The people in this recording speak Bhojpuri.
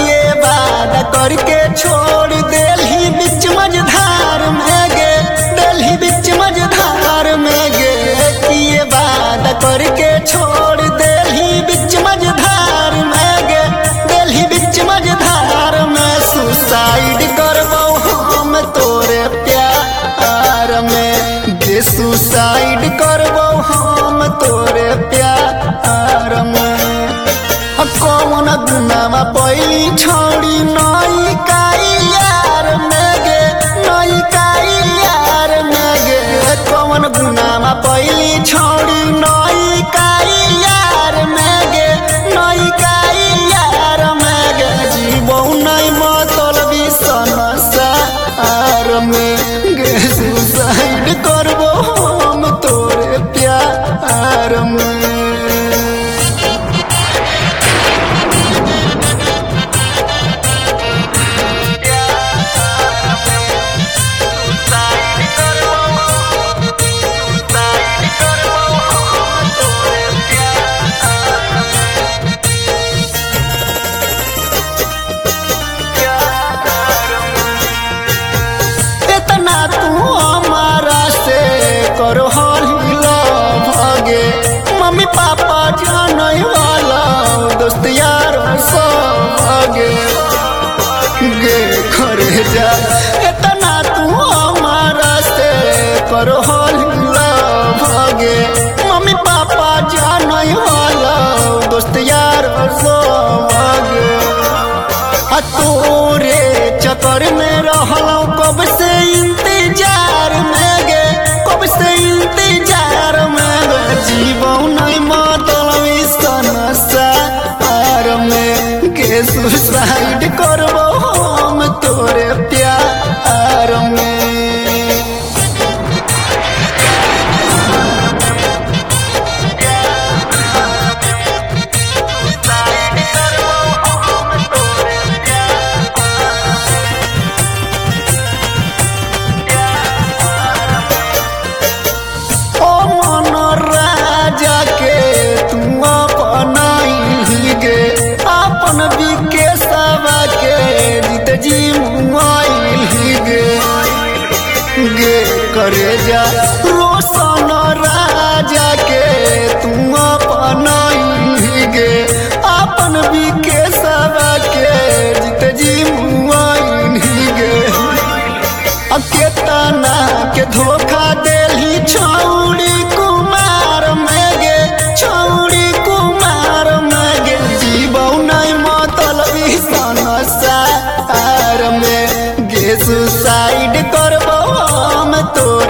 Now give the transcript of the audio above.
किए वादा करके छोड़ देली बीच मझधार में गे, देली बीच मझधार में गे, किए वादा करके छोड़ देली बीच मझधार में गे, देली बीच मझधार में सुसाइड करबो हम तोरे प्यार में गे, सुसाइड करबो हम तोरे प्यार में। कौन गुनावा पैली छोड़ी नई काई यार में गे, नई काई यार में गे, कौन गुनावा पैली छोड़ी नई काई यार में गे, नई काई यार में गे, जीवो नहीं मतलबी संसार में गे, सुसाइड करबो हम तोरे प्यार में। करो भागे मम्मी पापा जाने वाला दोस्त यार सब आगे गे करे जा, इतना तू हमारा से करो भागे मम्मी पापा जाने वाला दोस्त यार सब आगे। तोरे चक्कर में रहलो कब से इंतजार में गे, कब से इंतजार में गे, जीवो नहीं मतलबी संसार में गे, सुसाइड करबो हम तोरे प्यार में। करे जा रोशन राजा के तू अपना गे, अपन भी के सवा के जीत जी मुआई गे, केतना के धोखा देली छौड़ी कुमार में गे, छौड़ी कुमार में गे, जीवो नहीं मतलबी संसार में गे, सुसाइड करबो हम तोरे